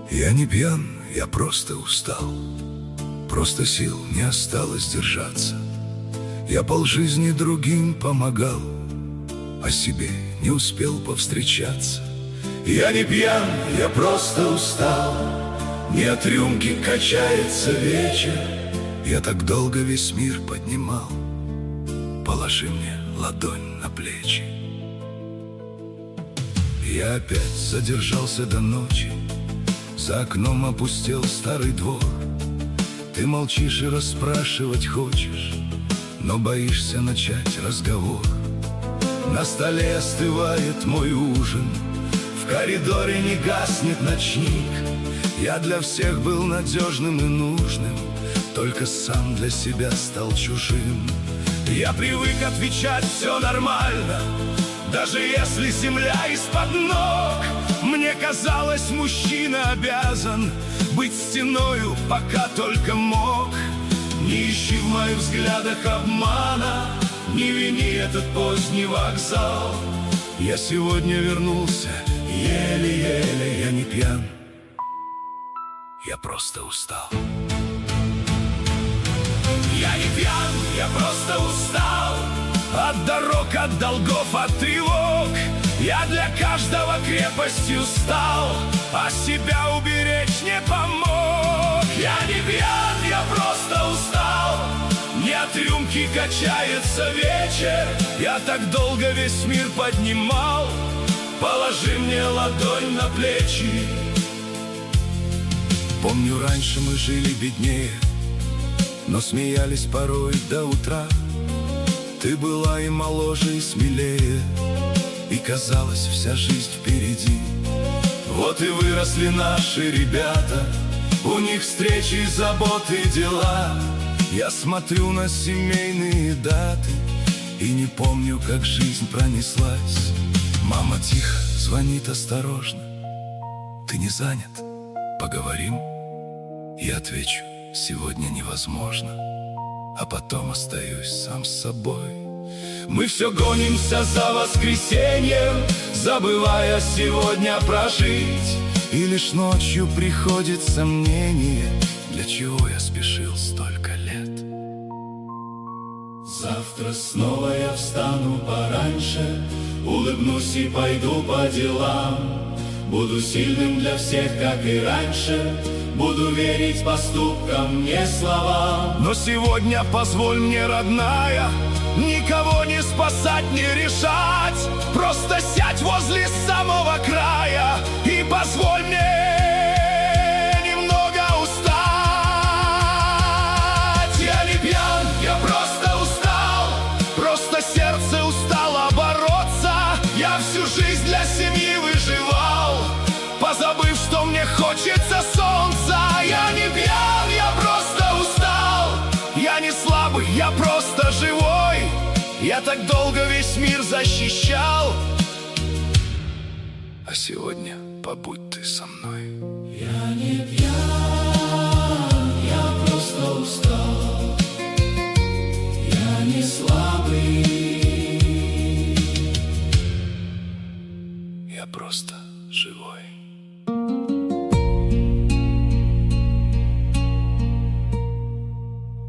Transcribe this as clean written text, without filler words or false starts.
Я не пьян, я просто устал, просто сил не осталось держаться. Я полжизни другим помогал, а себе не успел повстречаться. Я не пьян, я просто устал, не от рюмки качается вечер. Я так долго весь мир поднимал, положи мне ладонь на плечи. Я опять задержался до ночи, за окном опустел старый двор. Ты молчишь и расспрашивать хочешь, но боишься начать разговор. На столе остывает мой ужин, в коридоре не гаснет ночник. Я для всех был надежным и нужным, только сам для себя стал чужим. Я привык отвечать «все нормально», даже если земля из-под ног. Мне казалось, мужчина обязан быть стеною, пока только мог. Не ищи в моих взглядах обмана, не вини этот поздний вокзал. Я сегодня вернулся еле-еле, я не пьян, я просто устал. Я не пьян, я просто устал от дорог, от долгов, от тревог. Я для каждого крепостью стал, а себя уберечь не помог. Я не пьян, я просто устал, не от рюмки качается вечер. Я так долго весь мир поднимал, положи мне ладонь на плечи. Помню, раньше мы жили беднее, но смеялись порой до утра. Ты была и моложе, и смелее, и казалось, вся жизнь впереди. Вот и выросли наши ребята, у них встречи, заботы, дела. Я смотрю на семейные даты и не помню, как жизнь пронеслась. Мама тихо звонит осторожно: ты не занят? Поговорим? Я отвечу: сегодня невозможно. А потом остаюсь сам с собой. Мы все гонимся за воскресеньем, забывая сегодня прожить. И лишь ночью приходит сомнение: для чего я спешил столько лет? Завтра снова я встану пораньше, улыбнусь и пойду по делам. Буду сильным для всех, как и раньше, буду верить поступкам, не словам. Но сегодня позволь мне, родная, никого не спасать, не решать. Просто сядь возле самого края и позволь мне немного устать. Я не пьян, я просто устал, просто сердце устало бороться. Я всю жизнь для семьи выживал, позабыв, что мне хочется солнца. Я не пьян, я просто устал, я не слабый, я просто живой. Я так долго весь мир защищал, а сегодня побудь ты со мной. Я не пьян, я просто устал, я не слабый, Я просто